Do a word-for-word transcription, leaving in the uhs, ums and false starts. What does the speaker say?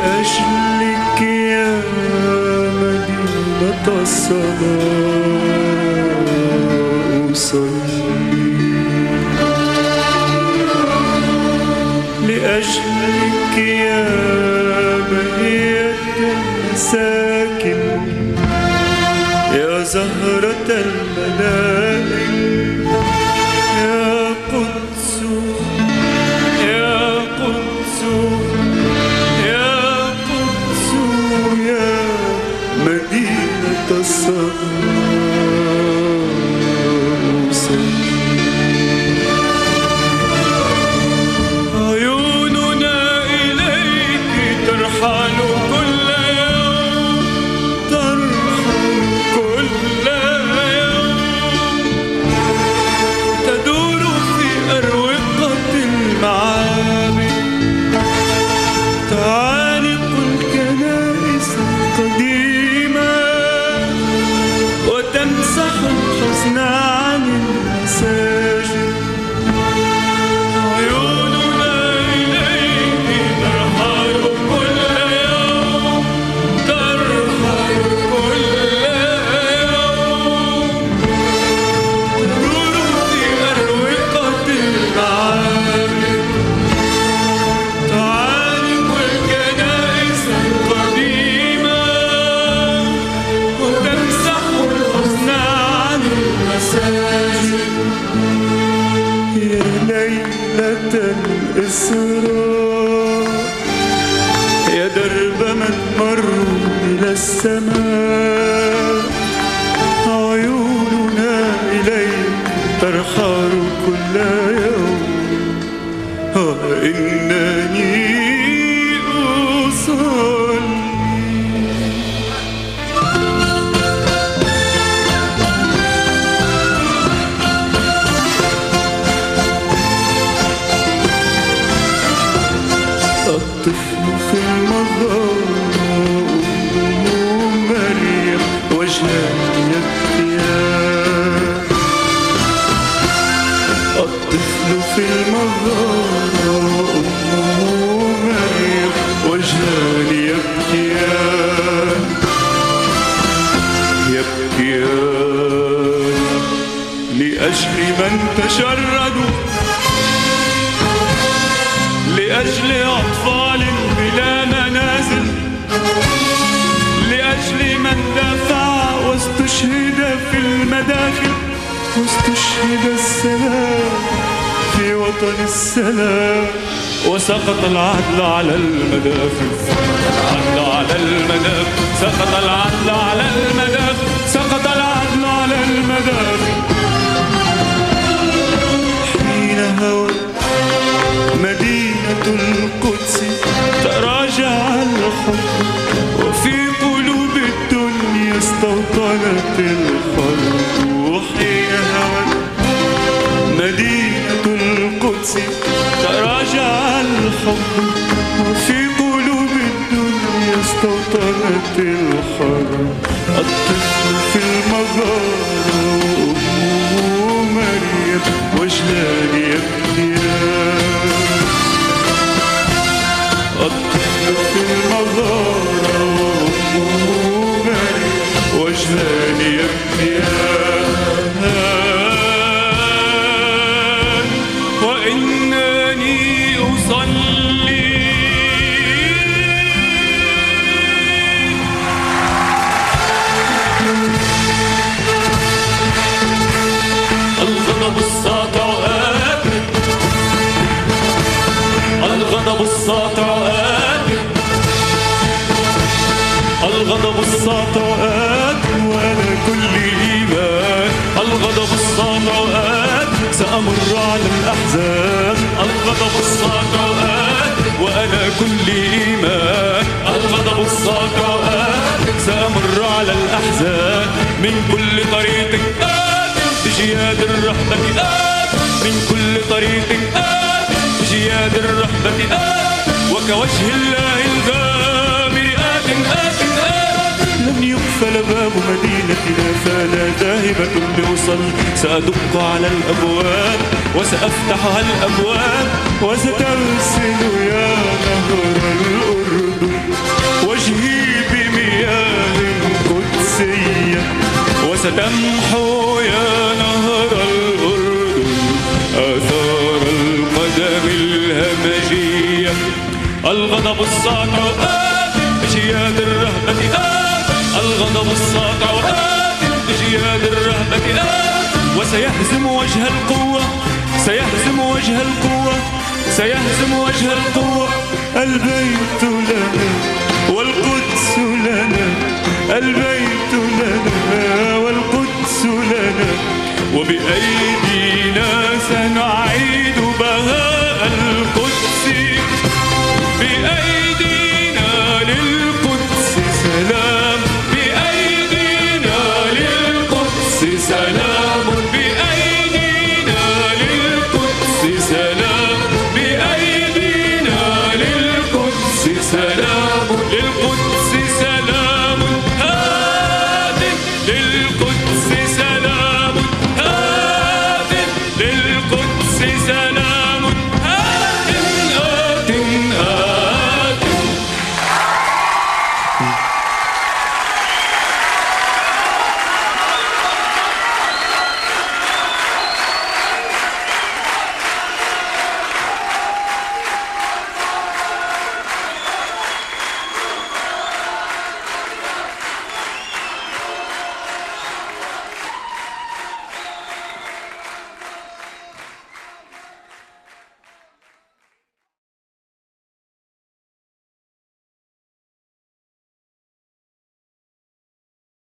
لأجلك يا مدينة الصلاة أصلي، لأجلك يا بهية المساكن يا زهرة الملائك يا قدس يا قدس يا قدس يا مدينة الصلاة أصلي. عيوننا إليك ترحل كل يوم، ترحل كل يوم، تدور في أروقة المعابد، تعانق الكنائس القديمة وتمسح الحزن عن المساجد. عيوننا إليك ترحل كل يوم، ترحل كل يوم، تدور في أروقة المعابد، تعانق الكنائس القديمة وتمسح الحزن عن المساجد. يا ليلة الإسراء يا درب من مروا إلى السماء، عيوننا إليك ترحل كل يوم، وإنني أصلي. الطفل في المظاهر أمه مريم وجهها يبكيان، الطفل في المظاهر أمه مريم وجهها يبكيان، يبكيان لأجل من تشردوا، لأجل أطفال بلا منازل، لأجل من دافع واستشهد في المداخل، واستشهد السلام في وطن السلام، وسقط العدل على المدافع، العدل على المدافع، سقط العدل على المدافع، سقط العدل على المدافع. حين هوت مدينة القدس تراجع الحب، وفي قلوب الدنيا استوطنت الحرب. وحين هوت مدينة القدس تراجع الحب، وفي قلوب الدنيا استوطنت الحرب. الطفل في المغارة وأمه مريم وجهان يبكيان، الطفل في المغارة وأمه مريم وجهان يبكيان، وإنني أصلي. الغضب الساطع آكل، الغضب الساطع آكل، الغضب الساطع آكل وأنا كل إيمان، الغضب الساطع آكل سأمر على الأحزان، الغضب الساطع آكل وأنا كل إيمان، الغضب الساطع آكل سأمر على الأحزان. من كل طريق آكل بجياد الرحمة آكل، من كل طريق آكل بجياد الرحمة آكل، وكوجه الله الغامر آكل آكل آكل. لن يقفل باب مدينتنا فأنا ذاهبة لأوصل، سأدق على الأبواب وسأفتحها الأبواب، وسترسل يا نهر الأردن ستمحو يا نهر الأردن آثار القدم الهمجية. الغضب الساطع آت بجياد الرهبة آت، الغضب الساطع آت بجياد الرهبة آت، وسيهزم وجه القوة، سيهزم وجه القوة، سيهزم وجه القوة. البيت لنا والقدس لنا، البيت لنا والقدس لنا، وبأيدينا سنعيد